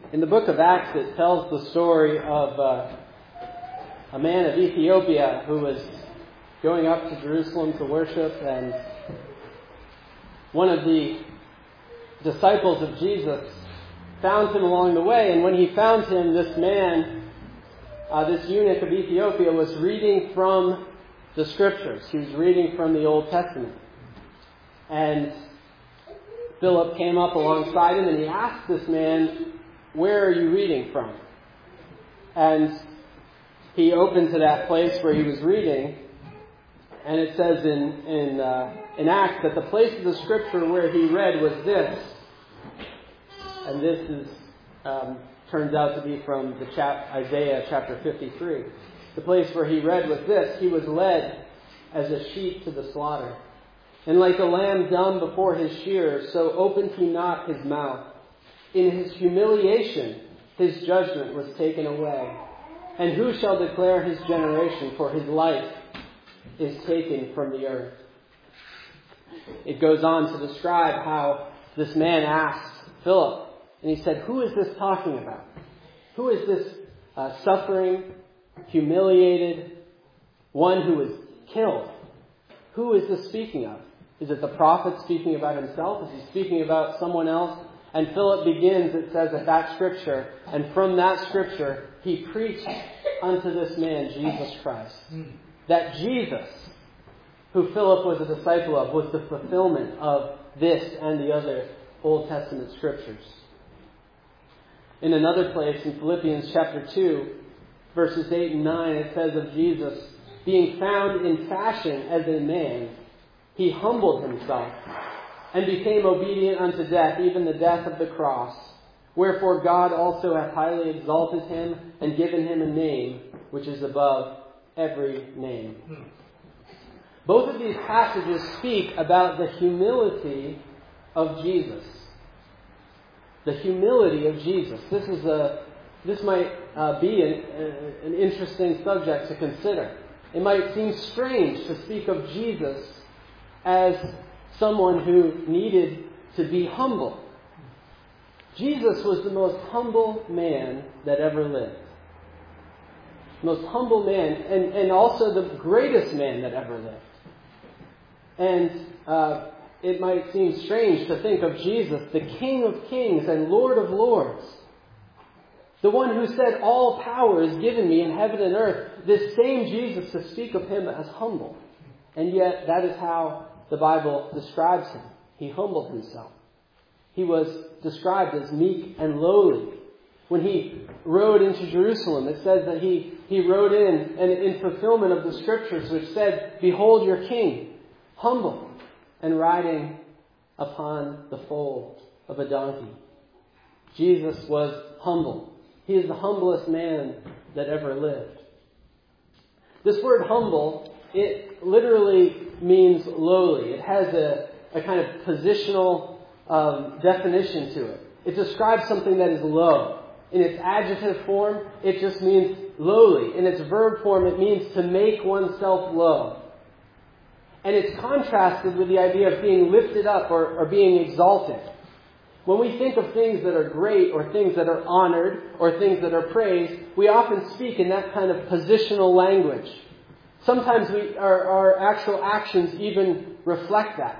In the book of Acts, it tells the story of a man of Ethiopia who was going up to Jerusalem to worship, and one of the disciples of Jesus found him along the way. And when he found him, this man, this eunuch of Ethiopia, was reading from the Scriptures. He was reading from the Old Testament. And Philip came up alongside him and he asked this man, "Where are you reading from?" And he opened to that place where he was reading, and it says in Acts that the place of the Scripture where he read was this. And this is turns out to be from Isaiah chapter 53. The place where he read was this: "He was led as a sheep to the slaughter, and like a lamb dumb before his shearers, so opened he not his mouth. In his humiliation his judgment was taken away. And who shall declare his generation? For his life is taken from the earth." It goes on to describe how this man asked Philip, and he said, "Who is this talking about? Who is this suffering, humiliated one who was killed? Who is this speaking of? Is it the prophet speaking about himself? Is he speaking about someone else?" And Philip begins, it says, at that scripture. And from that scripture, he preached unto this man, Jesus Christ. That Jesus, who Philip was a disciple of, was the fulfillment of this and the other Old Testament scriptures. In another place, in Philippians chapter 2, verses 8 and 9, it says of Jesus, "Being found in fashion as a man, he humbled himself, and became obedient unto death, even the death of the cross. Wherefore God also hath highly exalted him, and given him a name which is above every name." Both of these passages speak about the humility of Jesus. The humility of Jesus. This might be an interesting subject to consider. It might seem strange to speak of Jesus as someone who needed to be humble. Jesus was the most humble man that ever lived. Most humble man, and also the greatest man that ever lived. And it might seem strange to think of Jesus, the King of Kings and Lord of Lords. The one who said, "All power is given me in heaven and earth." This same Jesus, to speak of him as humble. And yet that is how the Bible describes him. He humbled himself. He was described as meek and lowly. When he rode into Jerusalem, it says that he rode in, and in fulfillment of the scriptures which said, "Behold your king, humble, and riding upon the foal of a donkey." Jesus was humble. He is the humblest man that ever lived. This word humble, it literally means lowly. It has a kind of positional definition to it. It describes something that is low. In its adjective form, it just means lowly. In its verb form, it means to make oneself low. And it's contrasted with the idea of being lifted up or being exalted. When we think of things that are great or things that are honored or things that are praised, we often speak in that kind of positional language. Sometimes our actual actions even reflect that.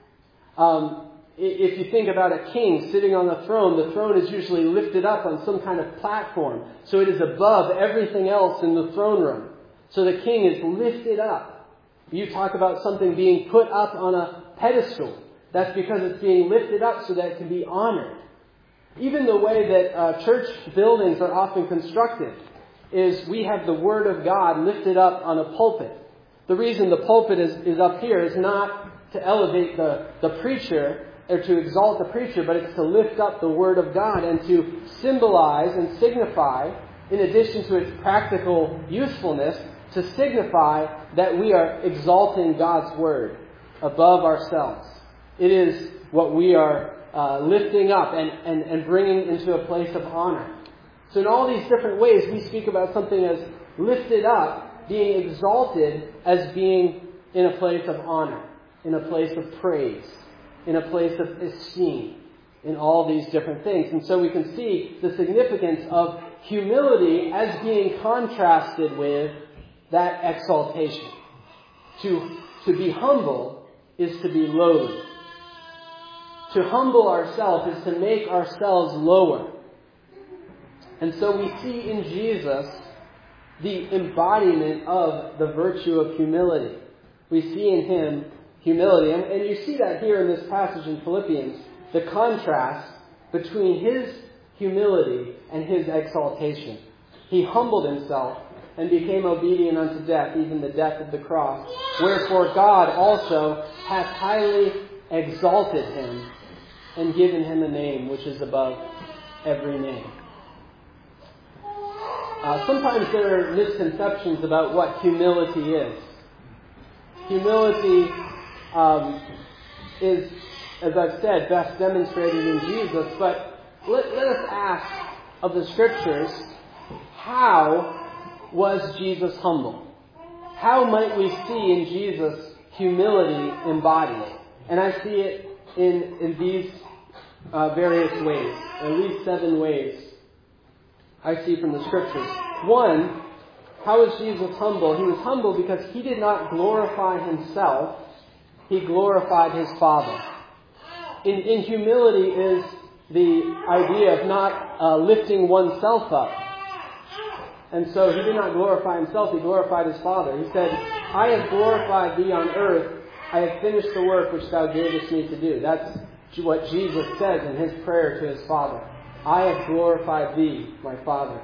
If you think about a king sitting on the throne is usually lifted up on some kind of platform. So it is above everything else in the throne room. So the king is lifted up. You talk about something being put up on a pedestal. That's because it's being lifted up so that it can be honored. Even the way that church buildings are often constructed is we have the Word of God lifted up on a pulpit. The reason the pulpit is up here is not to elevate the preacher or to exalt the preacher, but it's to lift up the Word of God and to symbolize and signify, in addition to its practical usefulness, to signify that we are exalting God's Word above ourselves. It is what we are lifting up and bringing into a place of honor. So in all these different ways, we speak about something as lifted up, being exalted, as being in a place of honor, in a place of praise, in a place of esteem. in all these different things. And so we can see the significance of humility as being contrasted with that exaltation. To be humble is to be lowly. To humble ourselves is to make ourselves lower. And so we see in Jesus the embodiment of the virtue of humility. We see in Him humility. And you see that here in this passage in Philippians, the contrast between His humility and His exaltation. He humbled Himself and became obedient unto death, even the death of the cross. Wherefore God also hath highly exalted Him and given Him a name which is above every name. Sometimes there are misconceptions about what humility is. Humility is, as I've said, best demonstrated in Jesus. But let us ask of the Scriptures, how was Jesus humble? How might we see in Jesus humility embodied? And I see it in these various ways, at least 7 ways I see from the Scriptures. 1, how was Jesus humble? He was humble because He did not glorify Himself. He glorified His Father. In humility is the idea of not lifting oneself up. And so He did not glorify Himself. He glorified His Father. He said, I have glorified Thee on earth. I have finished the work which Thou gavest me to do. That's what Jesus says in His prayer to His Father. I have glorified Thee, my Father.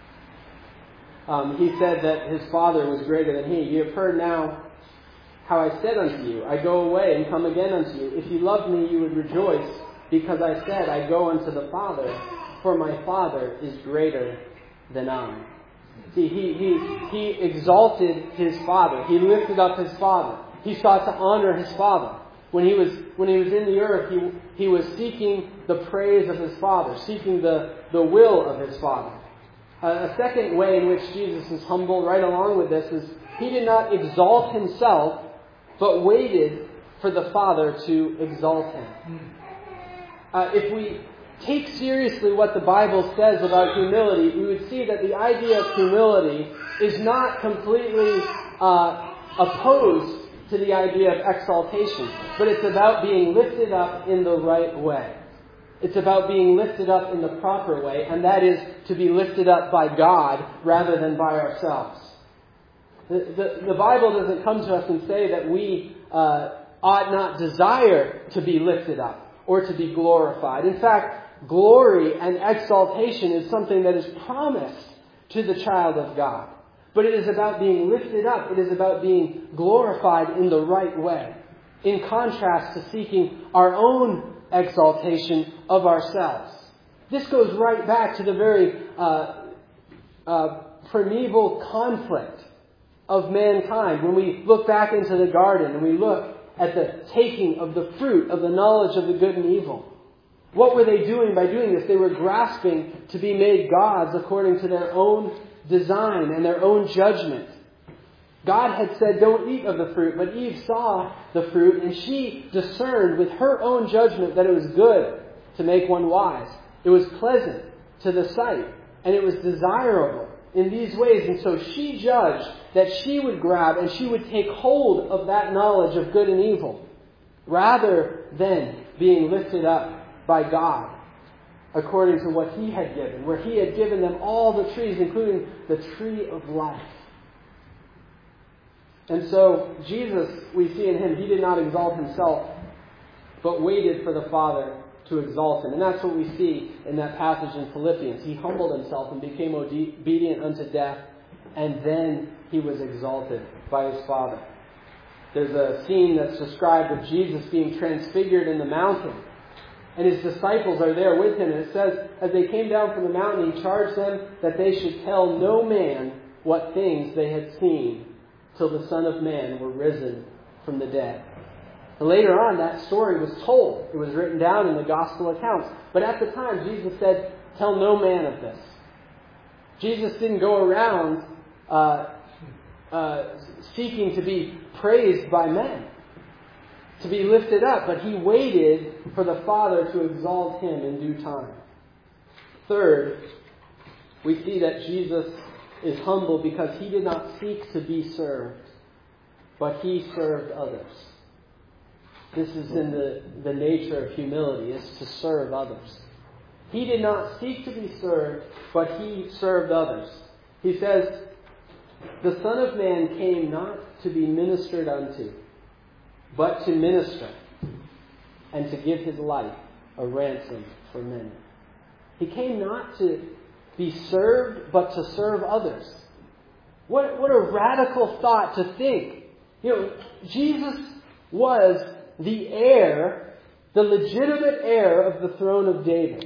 He said that His Father was greater than He. You have heard now how I said unto you, I go away and come again unto you. If you loved me, you would rejoice, because I said, I go unto the Father, for my Father is greater than I. See, he exalted His Father. He lifted up His Father. He sought to honor His Father. When he was in the earth, he was seeking the praise of His Father, seeking the will of His Father. A second way in which Jesus is humble right along with this is He did not exalt Himself, but waited for the Father to exalt Him. If we take seriously what the Bible says about humility, we would see that the idea of humility is not completely opposed to the idea of exaltation, but it's about being lifted up in the right way. It's about being lifted up in the proper way, and that is to be lifted up by God rather than by ourselves. The Bible doesn't come to us and say that we ought not desire to be lifted up or to be glorified. In fact, glory and exaltation is something that is promised to the child of God. But it is about being lifted up. It is about being glorified in the right way, in contrast to seeking our own exaltation of ourselves. This goes right back to the very primeval conflict of mankind. When we look back into the garden and we look at the taking of the fruit of the knowledge of the good and evil, what were they doing by doing this? They were grasping to be made gods according to their own design and their own judgment. God had said, don't eat of the fruit, but Eve saw the fruit and she discerned with her own judgment that it was good to make one wise. It was pleasant to the sight and it was desirable in these ways. And so she judged that she would grab and she would take hold of that knowledge of good and evil rather than being lifted up by God according to what He had given, where He had given them all the trees, including the tree of life. And so Jesus, we see in Him, He did not exalt Himself, but waited for the Father to exalt Him. And that's what we see in that passage in Philippians. He humbled Himself and became obedient unto death, and then He was exalted by His Father. There's a scene that's described of Jesus being transfigured in the mountain. And His disciples are there with Him. And it says, as they came down from the mountain, He charged them that they should tell no man what things they had seen till the Son of Man were risen from the dead. And later on, that story was told. It was written down in the gospel accounts. But at the time, Jesus said, tell no man of this. Jesus didn't go around seeking to be praised by men. to be lifted up, but he waited for the Father to exalt him in due time. Third, we see that Jesus is humble because he did not seek to be served, but he served others. This is in the nature of humility, is to serve others. He did not seek to be served, but he served others. He says, "The Son of Man came not to be ministered unto, but to minister, and to give his life a ransom for many." He came not to be served, but to serve others. What a radical thought to think. Jesus was the heir, the legitimate heir of the throne of David.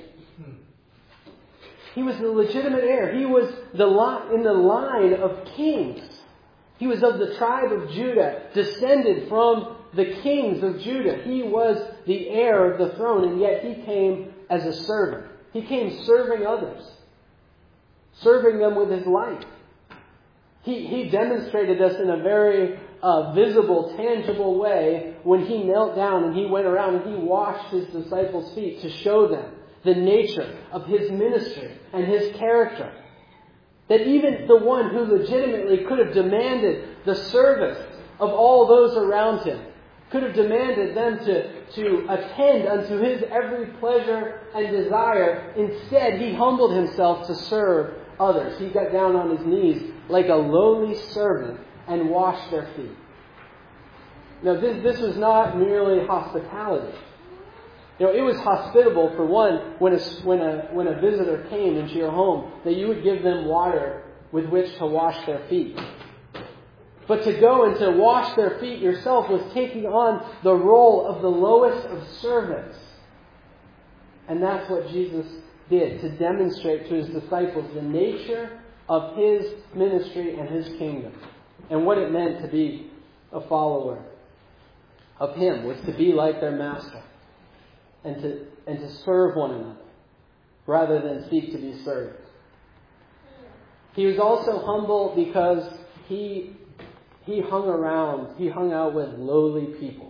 He was the legitimate heir. He was in the line of kings. He was of the tribe of Judah, descended from the kings of Judah. He was the heir of the throne, and yet he came as a servant. He came serving others, serving them with his life. He demonstrated this in a very visible, tangible way when he knelt down and he went around and he washed his disciples' feet to show them the nature of his ministry and his character. That even the one who legitimately could have demanded the service of all those around him, could have demanded them to attend unto his every pleasure and desire, instead he humbled himself to serve others. He got down on his knees like a lowly servant and washed their feet. Now this was not merely hospitality. It was hospitable, for one, when a visitor came into your home, that you would give them water with which to wash their feet. But to go and to wash their feet yourself was taking on the role of the lowest of servants. And that's what Jesus did, to demonstrate to his disciples the nature of his ministry and his kingdom. And what it meant to be a follower of him was to be like their master. And to serve one another, rather than seek to be served. He was also humble because he hung out with lowly people.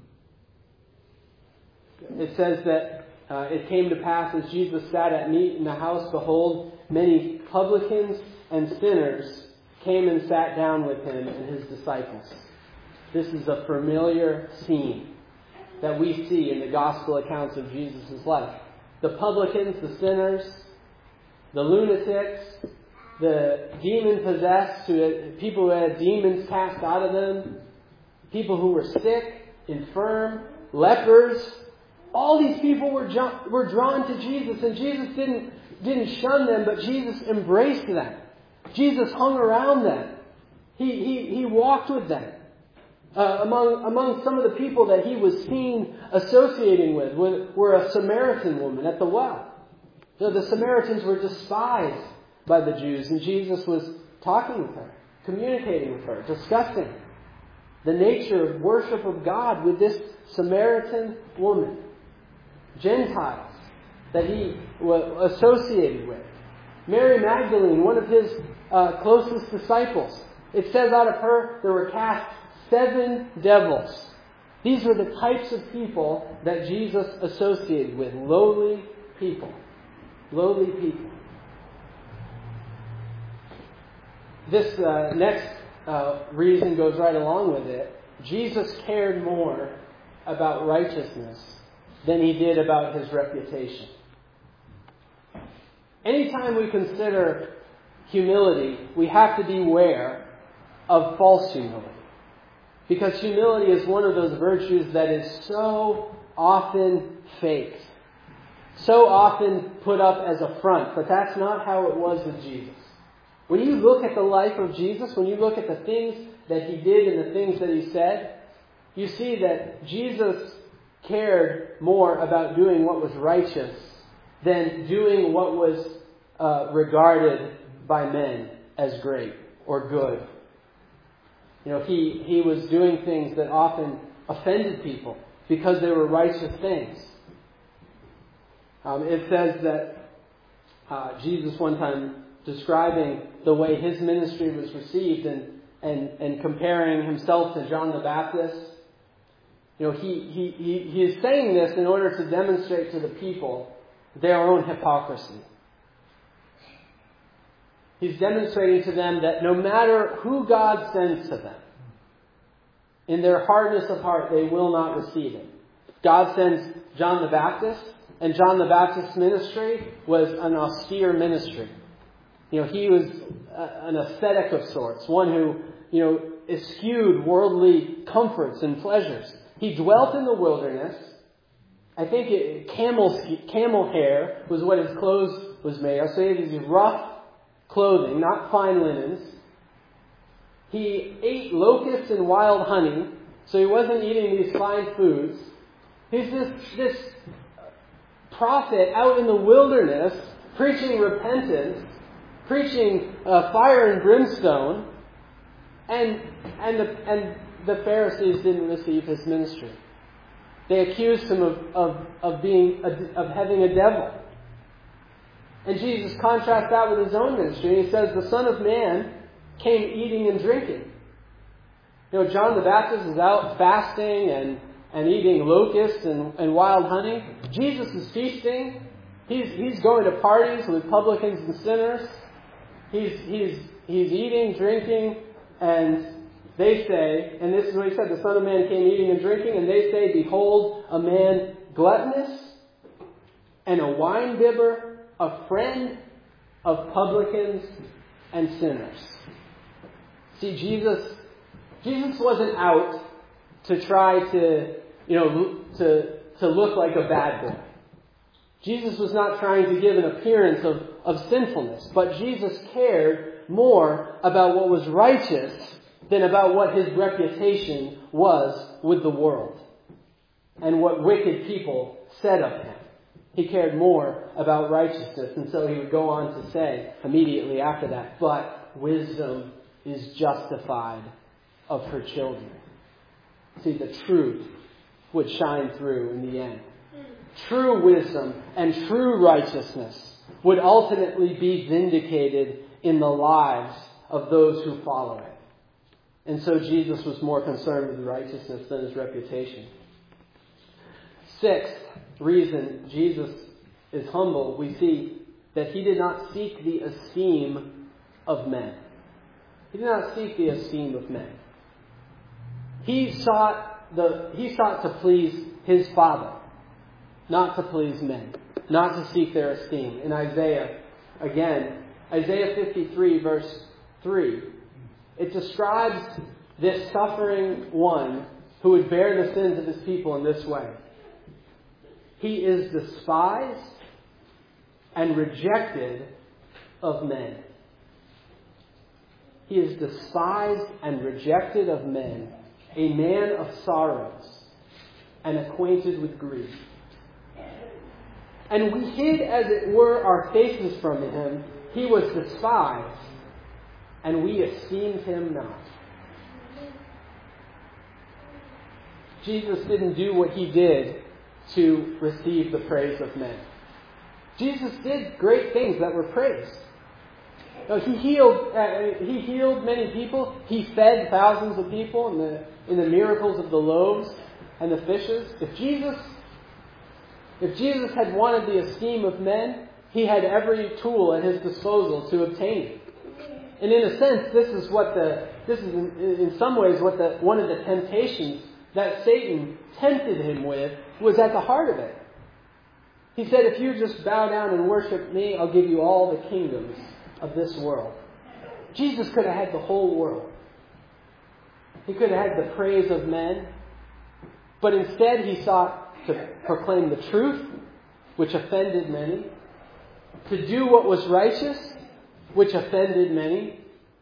It says that it came to pass as Jesus sat at meat in the house, behold, many publicans and sinners came and sat down with him and his disciples. This is a familiar scene that we see in the gospel accounts of Jesus' life. The publicans, the sinners, the lunatics, the demon-possessed, people who had demons cast out of them, people who were sick, infirm, lepers. All these people were drawn to Jesus, and Jesus didn't shun them, but Jesus embraced them. Jesus hung around them. He walked with them. Among some of the people that he was seen associating with were a Samaritan woman at the well. So the Samaritans were despised by the Jews, and Jesus was talking with her, communicating with her, discussing the nature of worship of God with this Samaritan woman. Gentiles that he was associated with. Mary Magdalene, one of his closest disciples. It says out of her there were cast 7 devils. These were the types of people that Jesus associated with. Lowly people. Lowly people. This next reason goes right along with it. Jesus cared more about righteousness than he did about his reputation. Anytime we consider humility, we have to beware of false humility. Because humility is one of those virtues that is so often faked. So often put up as a front. But that's not how it was with Jesus. When you look at the life of Jesus, when you look at the things that he did and the things that he said, you see that Jesus cared more about doing what was righteous than doing what was regarded by men as great or good. He was doing things that often offended people because they were righteous things. It says that Jesus one time, describing the way his ministry was received and comparing himself to John the Baptist, He is saying this in order to demonstrate to the people their own hypocrisy. He's demonstrating to them that no matter who God sends to them, in their hardness of heart, they will not receive Him. God sends John the Baptist, and John the Baptist's ministry was an austere ministry. He was an ascetic of sorts, one who, eschewed worldly comforts and pleasures. He dwelt in the wilderness. I think camel hair was what his clothes was made of. So he had these rough clothing, not fine linens. He ate locusts and wild honey, so he wasn't eating these fine foods. He's this prophet out in the wilderness, preaching repentance, preaching fire and brimstone, and the Pharisees didn't receive his ministry. They accused him of having a devil. And Jesus contrasts that with his own ministry. He says, the Son of Man came eating and drinking. John the Baptist is out fasting and eating locusts and wild honey. Jesus is feasting. He's going to parties with publicans and sinners. He's eating, drinking, and they say, and this is what he said, the Son of Man came eating and drinking, and they say, behold, a man gluttonous and a winebibber, a friend of publicans and sinners. See, Jesus wasn't out to try to look like a bad boy. Jesus was not trying to give an appearance of sinfulness, but Jesus cared more about what was righteous than about what his reputation was with the world and what wicked people said of him. He cared more about righteousness, and so he would go on to say immediately after that, but wisdom is justified of her children. See, the truth would shine through in the end. True wisdom and true righteousness would ultimately be vindicated in the lives of those who follow it. And so Jesus was more concerned with righteousness than his reputation. Sixth reason Jesus is humble, we see that he did not seek the esteem of men. He did not seek the esteem of men. He sought to please his Father, not to please men, not to seek their esteem. In Isaiah 53 verse 3, it describes this suffering one who would bear the sins of his people in this way. He is despised and rejected of men. He is despised and rejected of men, a man of sorrows and acquainted with grief. And we hid, as it were, our faces from him. He was despised, and we esteemed him not. Jesus didn't do what he did to receive the praise of men. Jesus did great things that were praised. He healed many people. He fed thousands of people in the miracles of the loaves and the fishes. If Jesus had wanted the esteem of men, he had every tool at his disposal to obtain it. And in a sense, this is in some ways one of the temptations that Satan tempted him with was at the heart of it. He said, if you just bow down and worship me, I'll give you all the kingdoms of this world. Jesus could have had the whole world. He could have had the praise of men. But instead he sought to proclaim the truth, which offended many. To do what was righteous, which offended many.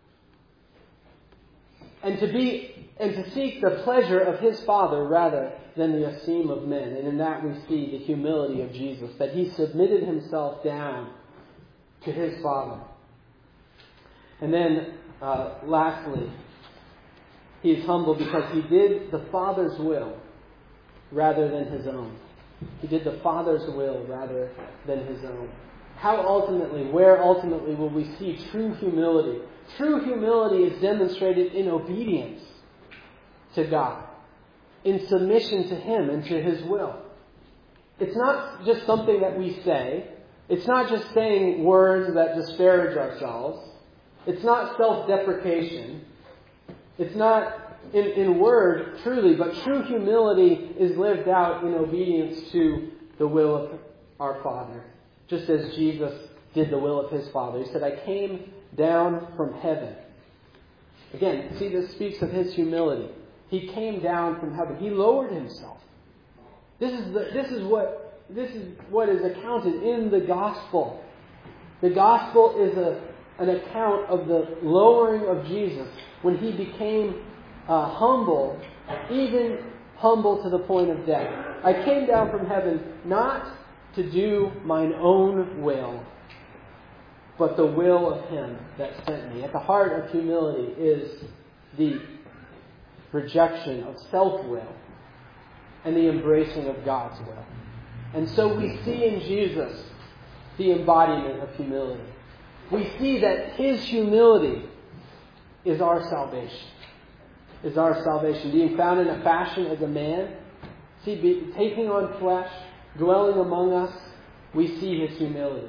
And to seek the pleasure of his Father rather than the esteem of men. And in that we see the humility of Jesus, that he submitted himself down to his Father. And then, lastly, he is humble because he did the Father's will rather than his own. He did the Father's will rather than his own. Where ultimately will we see true humility? True humility is demonstrated in obedience to God. in submission to Him and to His will. It's not just something that we say. It's not just saying words that disparage ourselves. It's not self-deprecation. It's not in word, truly, but true humility is lived out in obedience to the will of our Father. Just as Jesus did the will of His Father. He said, I came down from heaven. Again, see, this speaks of His humility. He came down from heaven. He lowered Himself. This is what is accounted in the gospel. The gospel is an account of the lowering of Jesus when He became humble, even humble to the point of death. I came down from heaven not to do mine own will, but the will of Him that sent me. At the heart of humility is the rejection of self-will and the embracing of God's will. And so we see in Jesus the embodiment of humility. We see that His humility is our salvation. Is our salvation. Being found in a fashion as a man, taking on flesh, dwelling among us, we see His humility.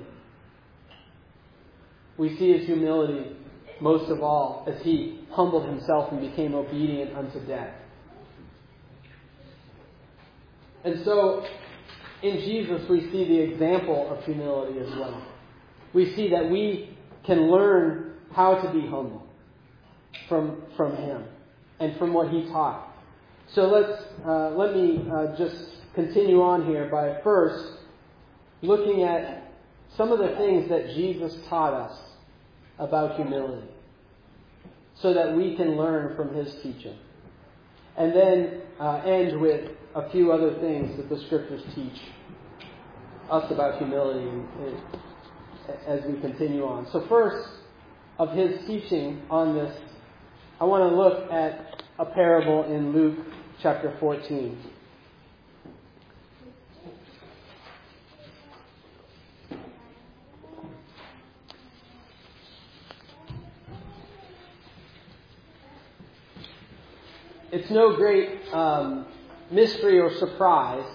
We see His humility most of all as He humbled Himself and became obedient unto death. And so, in Jesus, we see the example of humility as well. We see that we can learn how to be humble from Him and from what He taught. So let me just continue on here by first looking at some of the things that Jesus taught us about humility so that we can learn from His teaching. And then end with a few other things that the Scriptures teach us about humility as we continue on. So first, of His teaching on this, I want to look at a parable in Luke chapter 14. It's no great mystery or surprise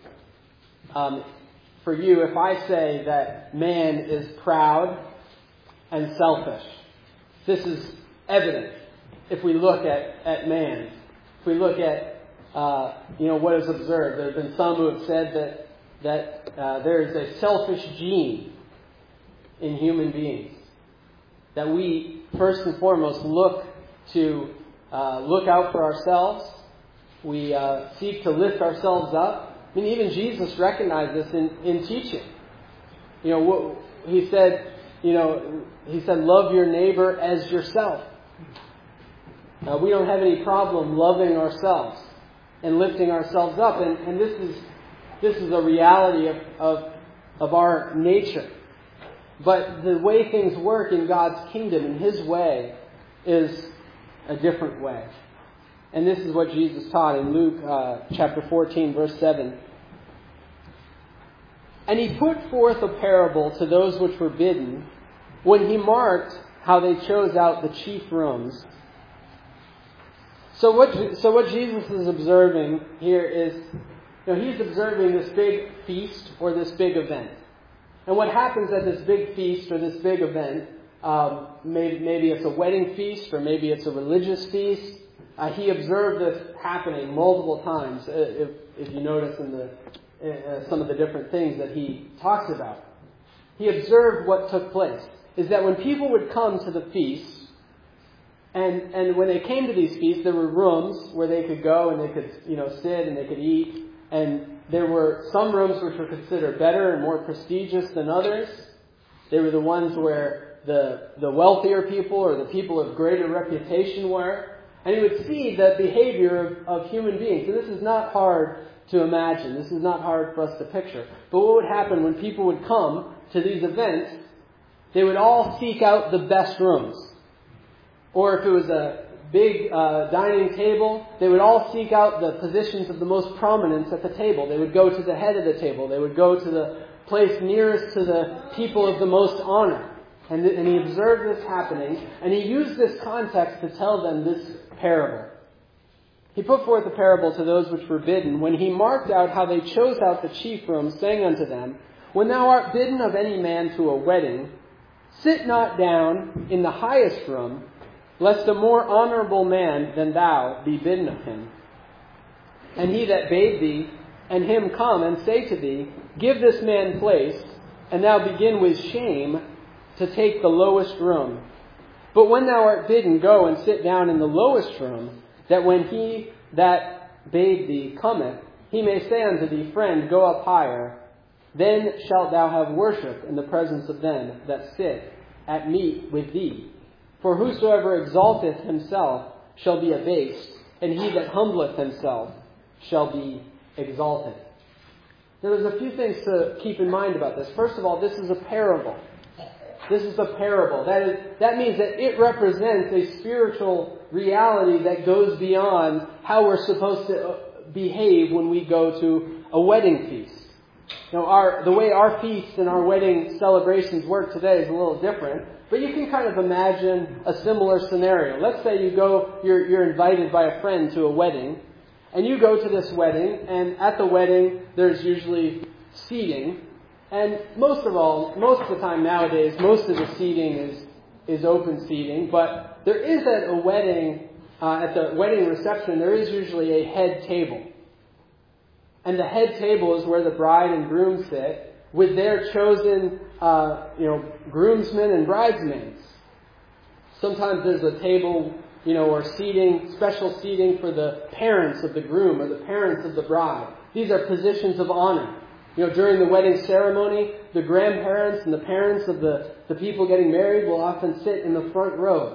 for you if I say that man is proud and selfish. This is evident if we look at man. If we look at what is observed. There have been some who have said that there is a selfish gene in human beings. That we first and foremost look out for ourselves. We seek to lift ourselves up. I mean, even Jesus recognized this in teaching. He said, love your neighbor as yourself. We don't have any problem loving ourselves and lifting ourselves up, and this is a reality of our nature. But the way things work in God's kingdom, in His way, is a different way. And this is what Jesus taught in Luke chapter 14, verse 7. And He put forth a parable to those which were bidden, when He marked how they chose out the chief rooms. So what Jesus is observing here is, He's observing this big feast or this big event. And what happens at this big feast or this big event, maybe it's a wedding feast or maybe it's a religious feast. He observed this happening multiple times, if you notice in some of the different things that He talks about. He observed what took place. Is that when people would come to the feast, and when they came to these feasts, there were rooms where they could go and they could sit and they could eat. And there were some rooms which were considered better and more prestigious than others. They were the ones where the wealthier people or the people of greater reputation were. And you would see the behavior of human beings. And this is not hard to imagine. This is not hard for us to picture. But what would happen when people would come to these events, they would all seek out the best rooms. Or if it was a big dining table, they would all seek out the positions of the most prominence at the table. They would go to the head of the table. They would go to the place nearest to the people of the most honor. And He observed this happening, and He used this context to tell them this parable. He put forth a parable to those which were bidden, when he marked out how they chose out the chief rooms, saying unto them, When thou art bidden of any man to a wedding, sit not down in the highest room, lest a more honorable man than thou be bidden of him. And he that bade thee, and him come and say to thee, Give this man place, and thou begin with shame to take the lowest room. But when thou art bidden, go and sit down in the lowest room, that when he that bade thee cometh, he may say unto thee, Friend, go up higher. Then shalt thou have worship in the presence of them that sit at meat with thee. For whosoever exalteth himself shall be abased, and he that humbleth himself shall be exalted. Now, there's a few things to keep in mind about this. First of all, this is a parable. This is a parable. That means that it represents a spiritual reality that goes beyond how we're supposed to behave when we go to a wedding feast. Now, the way our feasts and our wedding celebrations work today is a little different, but you can kind of imagine a similar scenario. Let's say you're invited by a friend to a wedding, and you go to this wedding, and at the wedding there's usually seating. And most of the time nowadays, most of the seating is open seating. But there is at the wedding reception, there is usually a head table. And the head table is where the bride and groom sit with their chosen, groomsmen and bridesmaids. Sometimes there's a table, or seating, special seating for the parents of the groom or the parents of the bride. These are positions of honor. During the wedding ceremony, the grandparents and the parents of the people getting married will often sit in the front rows.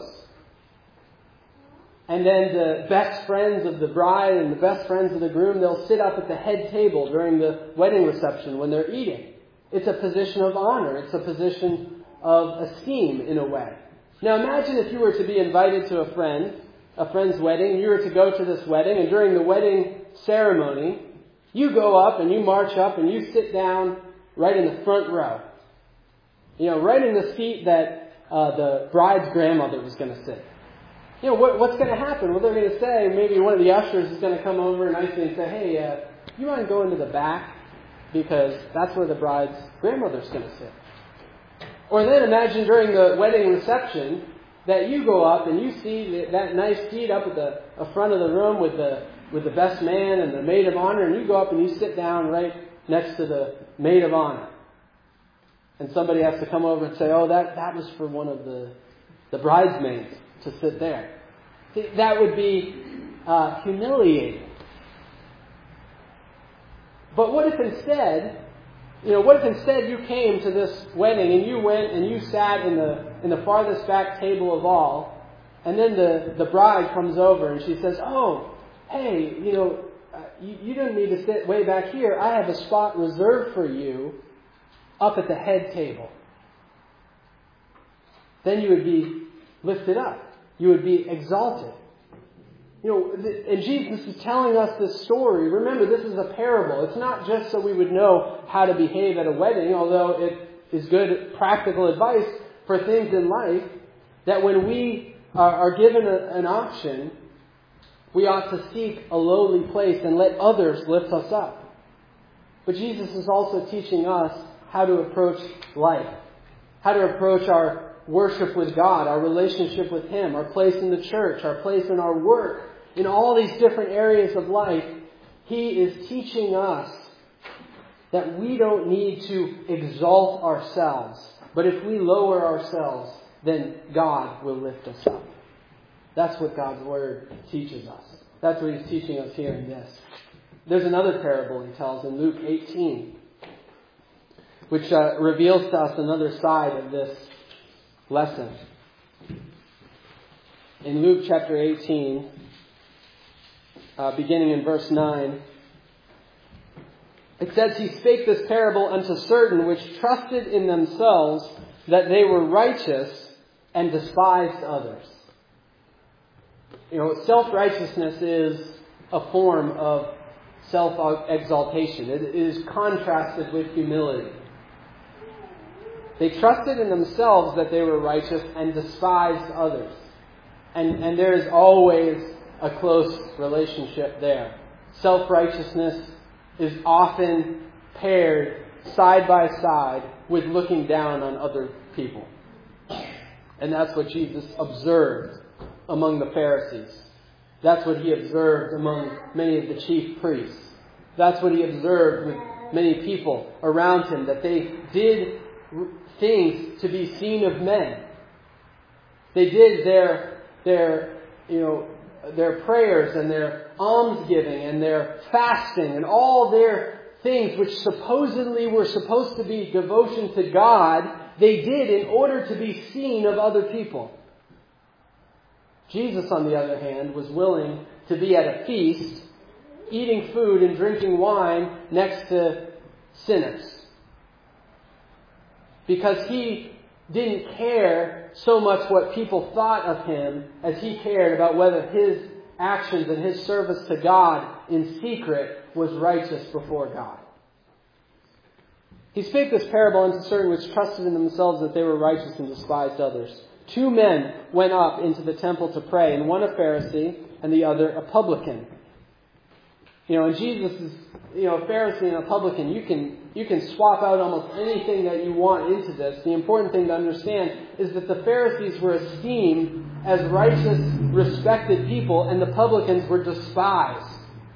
And then the best friends of the bride and the best friends of the groom, they'll sit up at the head table during the wedding reception when they're eating. It's a position of honor. It's a position of esteem in a way. Now imagine if you were to be invited to a friend's wedding, and you were to go to this wedding, and during the wedding ceremony, you go up and you march up and you sit down right in the front row. Right in the seat that the bride's grandmother was going to sit. What's going to happen? Well, they're going to say, maybe one of the ushers is going to come over nicely and say, Hey, you want to go into the back? Because that's where the bride's grandmother's going to sit. Or then imagine during the wedding reception that you go up and you see that nice seat up at the front of the room with the best man and the maid of honor, and you go up and you sit down right next to the maid of honor. And somebody has to come over and say, that was for one of the bridesmaids to sit there. That would be humiliating. But what if instead you came to this wedding and you went and you sat in the farthest back table of all, and then the bride comes over and she says, hey, you don't need to sit way back here. I have a spot reserved for you up at the head table. Then you would be lifted up. You would be exalted. And Jesus is telling us this story. Remember, this is a parable. It's not just so we would know how to behave at a wedding, although it is good practical advice for things in life, that when we are given an option, we ought to seek a lowly place and let others lift us up. But Jesus is also teaching us how to approach life, how to approach our worship with God, our relationship with Him, our place in the church, our place in our work, in all these different areas of life. He is teaching us that we don't need to exalt ourselves, but if we lower ourselves, then God will lift us up. That's what God's Word teaches us. That's what He's teaching us here in this. There's another parable He tells in Luke 18, which reveals to us another side of this lesson. In Luke chapter 18, beginning in verse 9, it says, He spake this parable unto certain which trusted in themselves that they were righteous and despised others. Self-righteousness is a form of self-exaltation. It is contrasted with humility. They trusted in themselves that they were righteous and despised others. And there is always a close relationship there. Self-righteousness is often paired side by side with looking down on other people. And that's what Jesus observed among the Pharisees. That's what he observed among many of the chief priests. That's what he observed with many people around him, that they did things to be seen of men. They did their prayers and their almsgiving and their fasting and all their things which supposedly were supposed to be devotion to God, they did in order to be seen of other people. Jesus, on the other hand, was willing to be at a feast, eating food and drinking wine next to sinners. Because he didn't care so much what people thought of him as he cared about whether his actions and his service to God in secret was righteous before God. He spake this parable unto certain which trusted in themselves that they were righteous and despised others. 2 men went up into the temple to pray, and one a Pharisee and the other a publican. And Jesus is, a Pharisee and a publican. You can swap out almost anything that you want into this. The important thing to understand is that the Pharisees were esteemed as righteous, respected people, and the publicans were despised.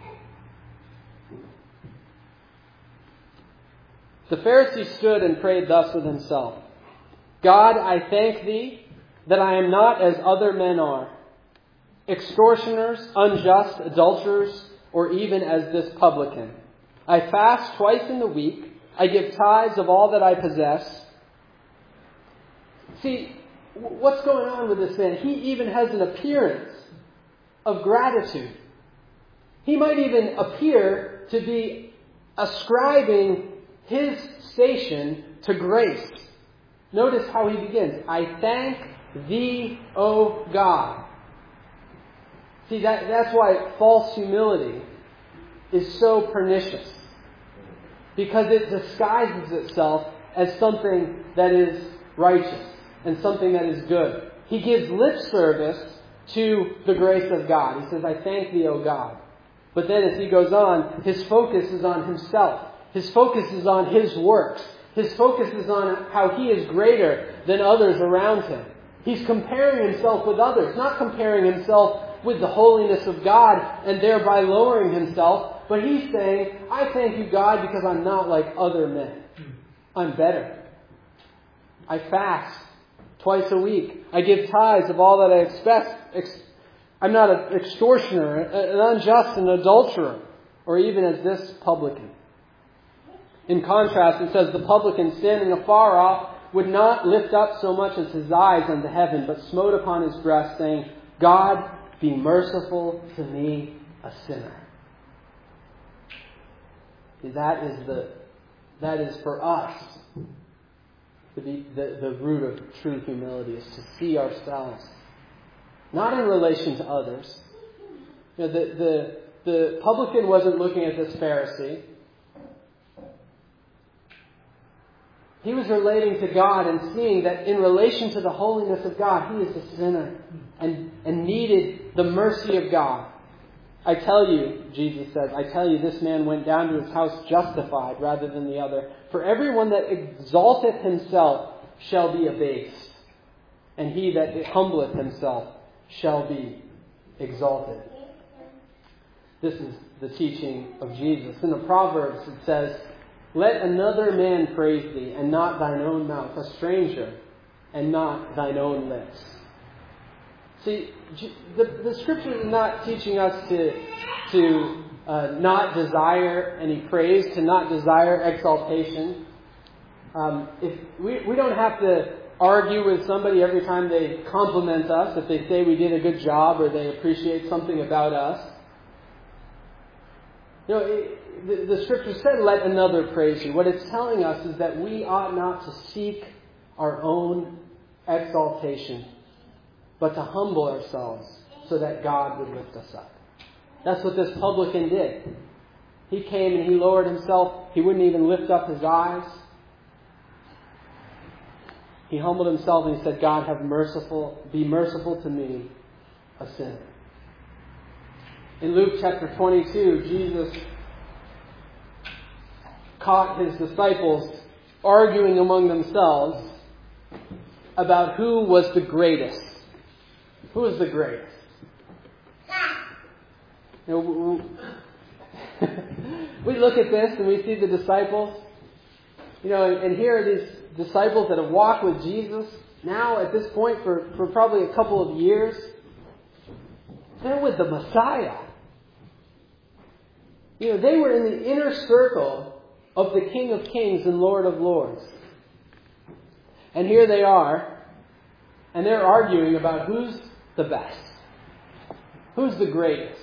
The Pharisee stood and prayed thus with himself: God, I thank thee that I am not as other men are, extortioners, unjust, adulterers, or even as this publican. I fast twice in the week. I give tithes of all that I possess. See, what's going on with this man? He even has an appearance of gratitude. He might even appear to be ascribing his station to grace. Notice how he begins. I thank thee, O God. See, that's why false humility is so pernicious. Because it disguises itself as something that is righteous and something that is good. He gives lip service to the grace of God. He says, I thank thee, O God. But then as he goes on, his focus is on himself. His focus is on his works. His focus is on how he is greater than others around him. He's comparing himself with others, not comparing himself with the holiness of God and thereby lowering himself. But he's saying, I thank you, God, because I'm not like other men. I'm better. I fast twice a week. I give tithes of all that I expect. I'm not an extortioner, an unjust, an adulterer, or even as this publican. In contrast, it says, the publican, standing afar off, would not lift up so much as his eyes unto heaven, but smote upon his breast, saying, God, be merciful to me, a sinner. That is for us the root of true humility, is to see ourselves not in relation to others. The publican wasn't looking at this Pharisee. He was relating to God and seeing that in relation to the holiness of God, he is a sinner and needed the mercy of God. I tell you, Jesus says, I tell you, this man went down to his house justified rather than the other. For everyone that exalteth himself shall be abased, and he that humbleth himself shall be exalted. This is the teaching of Jesus. In the Proverbs it says, let another man praise thee, and not thine own mouth, a stranger, and not thine own lips. See, the Scripture is not teaching us to not desire any praise, to not desire exaltation. If we don't have to argue with somebody every time they compliment us, if they say we did a good job or they appreciate something about us. The Scripture said, let another praise you. What it's telling us is that we ought not to seek our own exaltation, but to humble ourselves so that God would lift us up. That's what this publican did. He came and he lowered himself. He wouldn't even lift up his eyes. He humbled himself and he said, God, be merciful to me, a sinner. In Luke chapter 22, Jesus caught his disciples arguing among themselves about who was the greatest. Who was the greatest? You know, we look at this and we see the disciples. You know, and here are these disciples that have walked with Jesus now at this point for probably a couple of years. They're with the Messiah. You know, they were in the inner circle of the King of Kings and Lord of Lords. And here they are, and they're arguing about who's the best. Who's the greatest?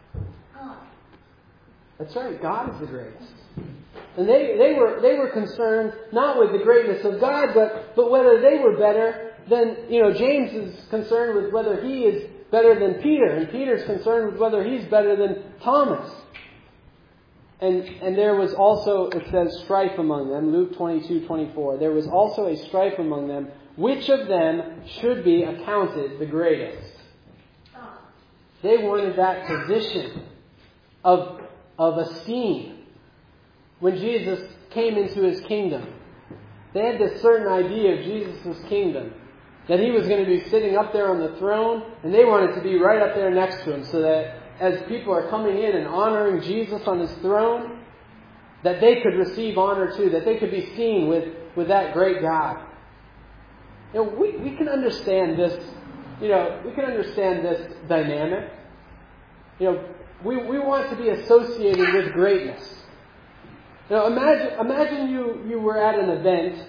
That's right, God is the greatest. And they were concerned not with the greatness of God, but whether they were better than, you know, James is concerned with whether he is better than Peter, and Peter's concerned with whether he's better than Thomas. And there was also, it says, strife among them, Luke 22:24. There was also a strife among them, which of them should be accounted the greatest. They wanted that position of esteem when Jesus came into his kingdom. They had this certain idea of Jesus' kingdom, that he was going to be sitting up there on the throne, and they wanted to be right up there next to him, so that as people are coming in and honoring Jesus on his throne, that they could receive honor too, that they could be seen with that great God. You know, we can understand this, you know, we can understand this dynamic. You know, we want to be associated with greatness. You know, imagine you were at an event,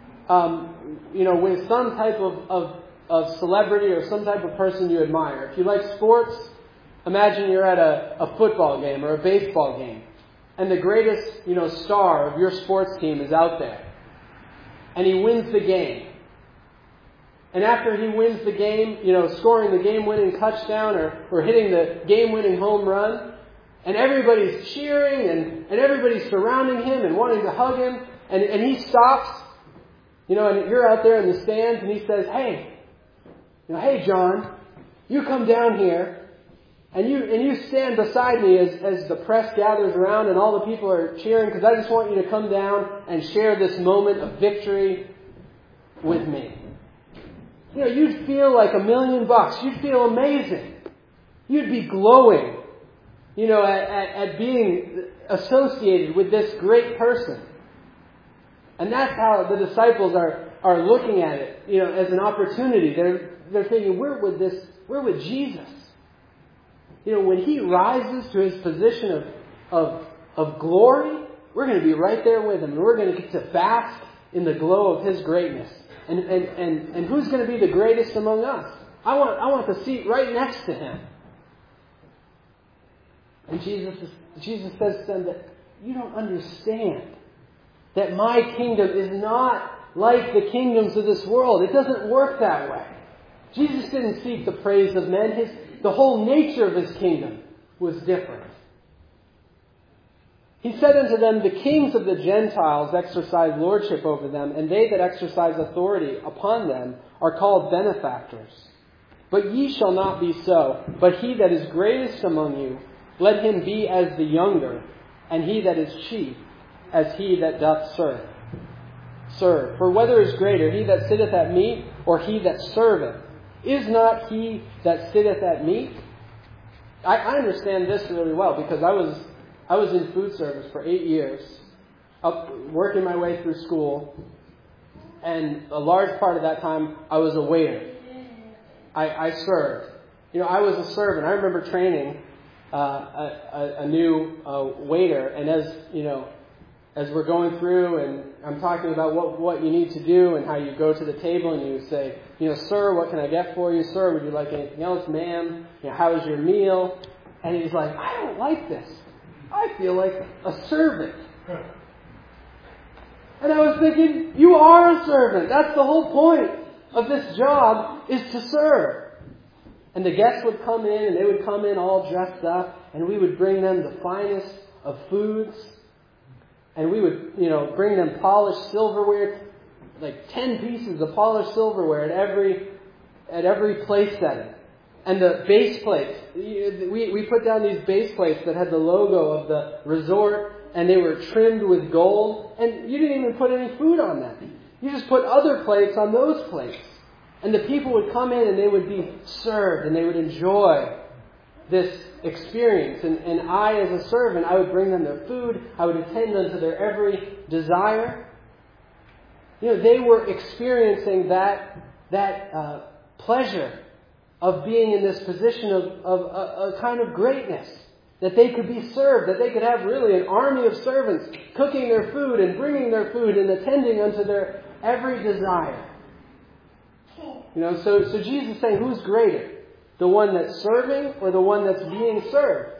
you know, with some type of celebrity or some type of person you admire. If you like sports, imagine you're at a football game or a baseball game, and the greatest, you know, star of your sports team is out there, and he wins the game. And after he wins the game, you know, scoring the game-winning touchdown or hitting the game-winning home run, and everybody's cheering and everybody's surrounding him and wanting to hug him, and he stops, you know, and you're out there in the stands, and he says, "Hey, you know, hey John, you come down here, and you stand beside me as the press gathers around and all the people are cheering, because I just want you to come down and share this moment of victory with me." You know, you'd feel like $1 million. You'd feel amazing. You'd be glowing, you know, at being associated with this great person. And that's how the disciples are looking at it, you know, as an opportunity. They're thinking, we're with Jesus. You know, when he rises to his position of glory, we're going to be right there with him, and we're going to get to bask in the glow of his greatness. And who's going to be the greatest among us? I want the seat right next to him. And Jesus says to them that you don't understand that my kingdom is not like the kingdoms of this world. It doesn't work that way. Jesus didn't seek the praise of men. The whole nature of his kingdom was different. He said unto them, the kings of the Gentiles exercise lordship over them, and they that exercise authority upon them are called benefactors. But ye shall not be so. But he that is greatest among you, let him be as the younger, and he that is chief, as he that doth serve. Serve. For whether is greater, he that sitteth at meat, or he that serveth? Is not he that sitteth at meat? I understand this really well, because I was in food service for 8 years, working my way through school, and a large part of that time I was a waiter. I served. You know, I was a servant. I remember training a new waiter, and as we're going through and I'm talking about what you need to do and how you go to the table and you say, you know, sir, what can I get for you? Sir, would you like anything else? Ma'am, you know, how is your meal? And he's like, I don't like this. I feel like a servant. And I was thinking, you are a servant. That's the whole point of this job, is to serve. And the guests would come in, and they would come in all dressed up, and we would bring them the finest of foods. And we would, you know, bring them polished silverware, like 10 pieces of polished silverware at every place setting. And the base plates. We put down these base plates that had the logo of the resort, and they were trimmed with gold. And you didn't even put any food on them. You just put other plates on those plates. And the people would come in and they would be served and they would enjoy this experience. And I, as a servant, I would bring them their food. I would attend unto their every desire. They were experiencing that pleasure of being in this position of a kind of greatness. That they could be served, that they could have really an army of servants cooking their food and bringing their food and attending unto their every desire. So Jesus is saying, who's greater? The one that's serving or the one that's being served?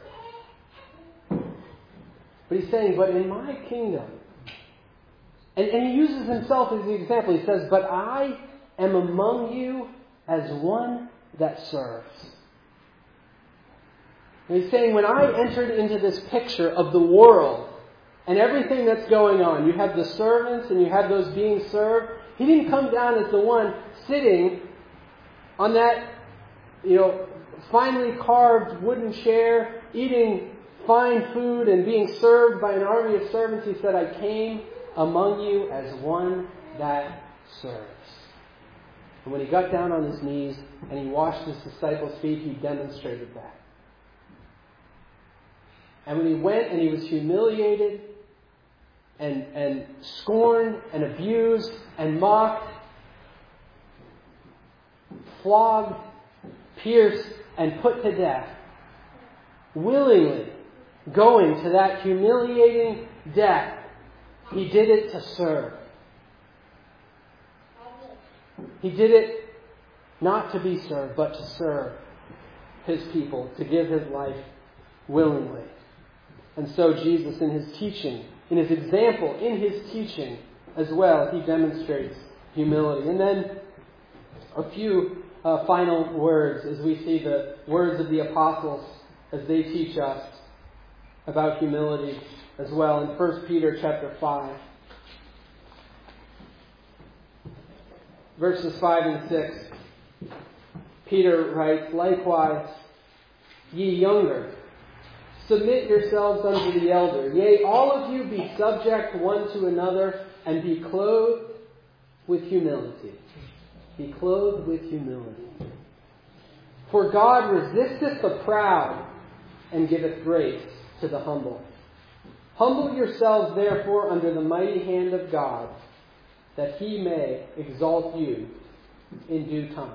But he's saying, but in my kingdom. And he uses himself as the example. He says, but I am among you as one that serves. And he's saying, when I entered into this picture of the world and everything that's going on, you have the servants and you have those being served. He didn't come down as the one sitting on that, finely carved wooden chair, eating fine food and being served by an army of servants. He said, I came among you as one that serves. And when he got down on his knees and he washed his disciples' feet, he demonstrated that. And when he went and he was humiliated and scorned and abused and mocked, flogged, pierced, and put to death, willingly going to that humiliating death, he did it to serve. He did it not to be served, but to serve his people, to give his life willingly. And so Jesus, in his teaching, in his example, in his teaching as well, he demonstrates humility. And then a few final words as we see the words of the apostles as they teach us about humility as well. In 1 Peter chapter 5, verses 5 and 6, Peter writes, likewise, ye younger, submit yourselves unto the elder. Yea, all of you be subject one to another, and be clothed with humility. Be clothed with humility. For God resisteth the proud, and giveth grace to the humble. Humble yourselves therefore under the mighty hand of God, that he may exalt you in due time.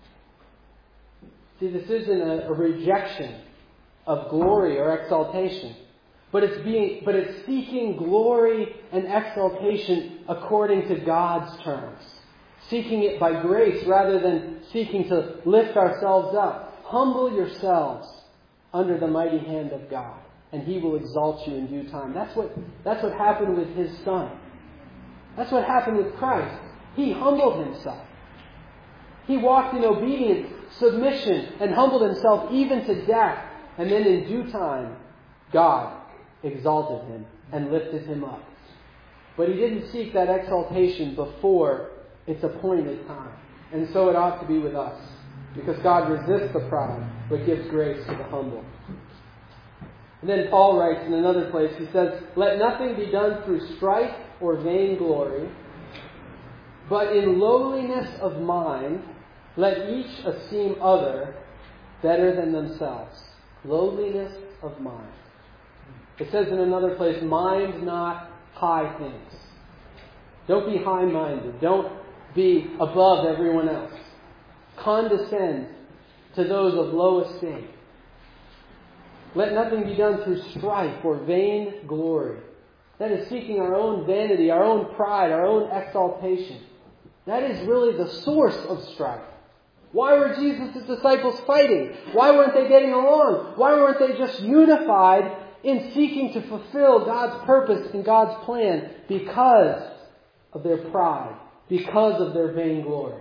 See, this isn't a rejection of glory or exaltation, but it's seeking glory and exaltation according to God's terms. Seeking it by grace rather than seeking to lift ourselves up. Humble yourselves under the mighty hand of God, and he will exalt you in due time. That's what happened with his Son. That's what happened with Christ. He humbled himself. He walked in obedience, submission, and humbled himself even to death. And then in due time, God exalted him and lifted him up. But he didn't seek that exaltation before its appointed time. And so it ought to be with us. Because God resists the proud, but gives grace to the humble. And then Paul writes in another place, he says, let nothing be done through strife or vainglory, but in lowliness of mind, let each esteem other better than themselves. Lowliness of mind. It says in another place, mind not high things. Don't be high-minded. Don't be above everyone else. Condescend to those of low estate. Let nothing be done through strife or vain glory. That is seeking our own vanity, our own pride, our own exaltation. That is really the source of strife. Why were Jesus' disciples fighting? Why weren't they getting along? Why weren't they just unified in seeking to fulfill God's purpose and God's plan? Because of their pride. Because of their vainglory.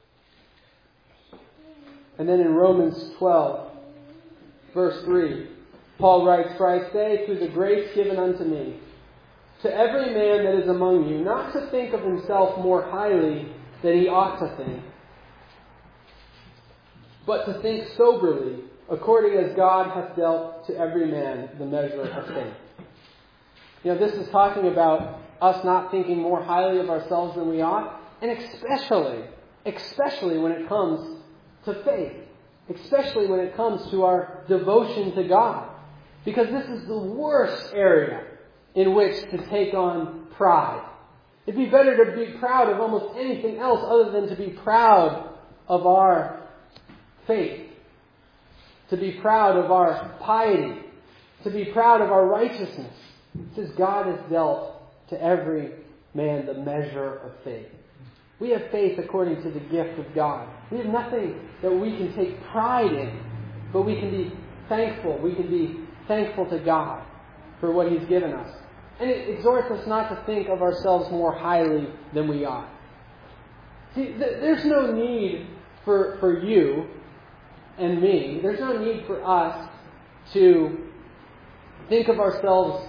And then in Romans 12, verse 3, Paul writes, for I say, through the grace given unto me, to every man that is among you, not to think of himself more highly than he ought to think, but to think soberly, according as God hath dealt to every man the measure of faith. This is talking about us not thinking more highly of ourselves than we ought, and especially when it comes to faith, especially when it comes to our devotion to God. Because this is the worst area in which to take on pride. It'd be better to be proud of almost anything else other than to be proud of our faith, to be proud of our piety, to be proud of our righteousness. It says God has dealt to every man the measure of faith. We have faith according to the gift of God. We have nothing that we can take pride in, but we can be thankful. We can be thankful to God for what He's given us. And it exhorts us not to think of ourselves more highly than we ought. See, there's no need for you and me. There's no need for us to think of ourselves,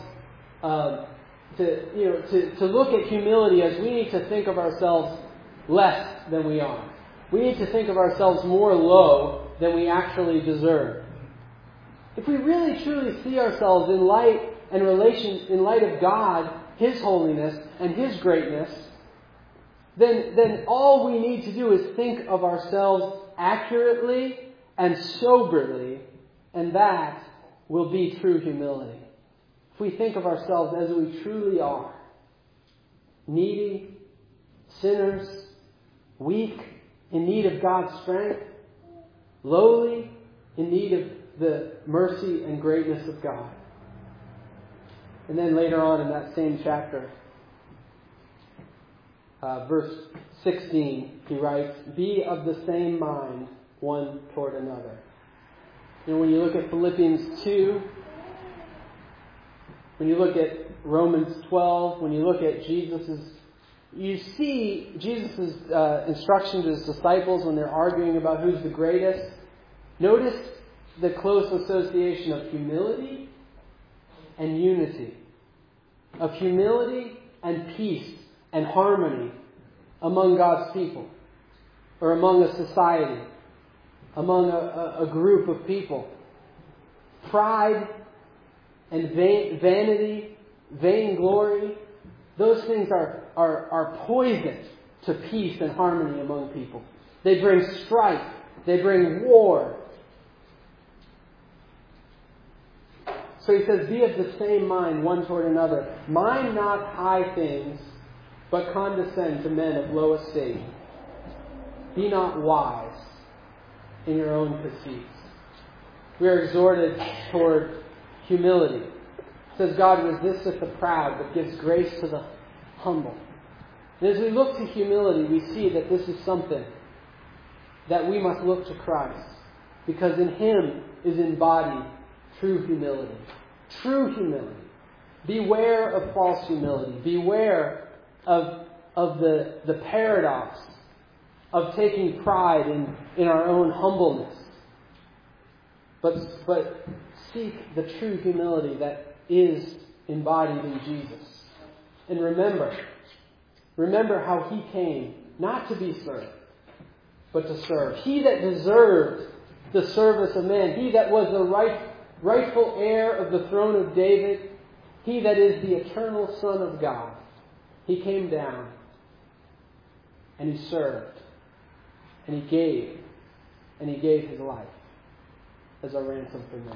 to look at humility as we need to think of ourselves less than we are. We need to think of ourselves more low than we actually deserve. If we really truly see ourselves in light of God, His holiness, and His greatness, then all we need to do is think of ourselves accurately and soberly, and that will be true humility. If we think of ourselves as we truly are, needy, sinners, weak, in need of God's strength, lowly, in need of the mercy and greatness of God. And then later on in that same chapter, verse 16, he writes, "Be of the same mind one toward another." When you look at Philippians 2, when you look at Romans 12, when you look at you see Jesus' instruction to His disciples when they're arguing about who's the greatest. Notice the close association of humility and unity, of humility and peace and harmony among God's people, or among a society, among a group of people. Pride and vanity, vainglory, those things are poison to peace and harmony among people. They bring strife. They bring war. So he says, "Be of the same mind one toward another. Mind not high things, but condescend to men of low estate. Be not wise in your own conceits." We are exhorted toward humility. It says God resisteth the proud, but gives grace to the humble. And as we look to humility, we see that this is something that we must look to Christ, because in Him is embodied true humility. True humility. Beware of false humility. Beware of the paradox of taking pride in our own humbleness. But seek the true humility that is embodied in Jesus. And remember how He came not to be served, but to serve. He that deserved the service of man, He that was the rightful heir of the throne of David, He that is the eternal Son of God, He came down and He served and He gave His life as a ransom for many.